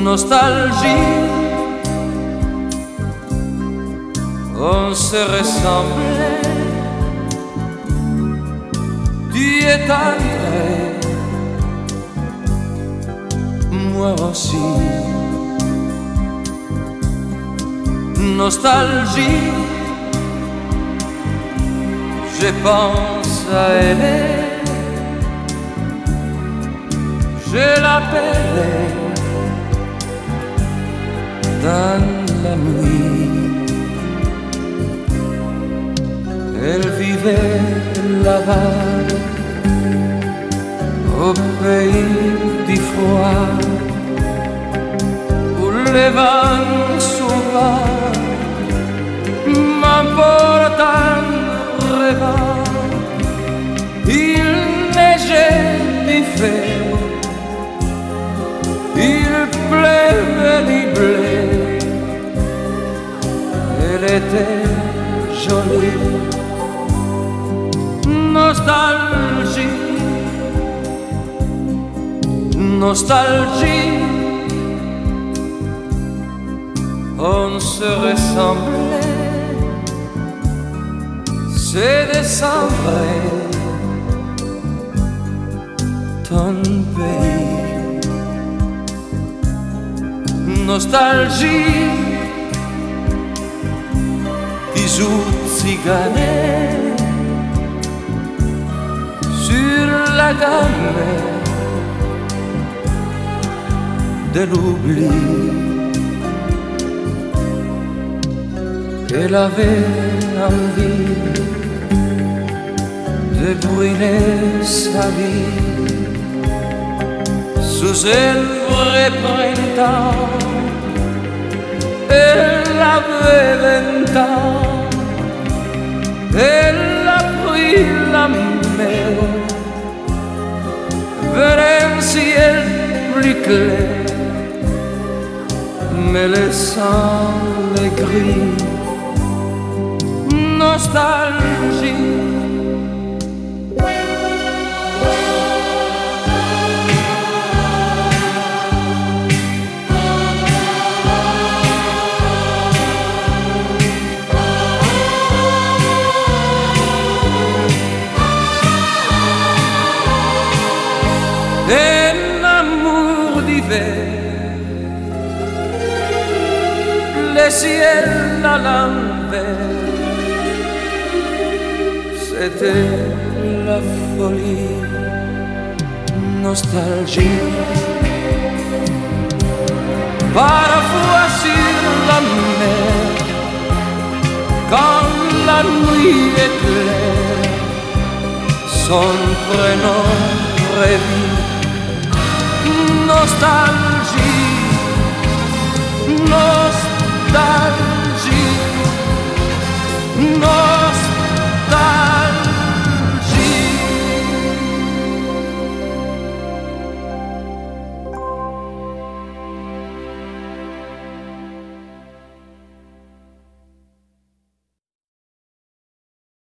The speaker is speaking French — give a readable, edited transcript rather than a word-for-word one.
nostalgie. On se ressemblait, tu es entré, moi aussi. Nostalgie, je pense à elle, je l'appelais dans la nuit. Elle vivait là-bas, au pays du froid, où les vents sauvages m'emportent en rêvant. Il neigeait du fait, il pleuvait du blé. Elle était jolie. Nostalgie, nostalgie, on se ressemblait, c'est décembre, ton pays. Nostalgie, qui joue cigane sur la gamme de l'oubli. Elle avait envie de brûler sa vie sous un vrai printemps. Elle avait 20 ans, elle a pris la mer vers un ciel plus clair, mais laissant les gris. Nostalgie, un amour d'hiver, le ciel à l'envers, c'était la folie. Nostalgie, parfois sur la mer, quand la nuit est claire, son prénom revit. Nostalgie, nostalgie, nostalgie.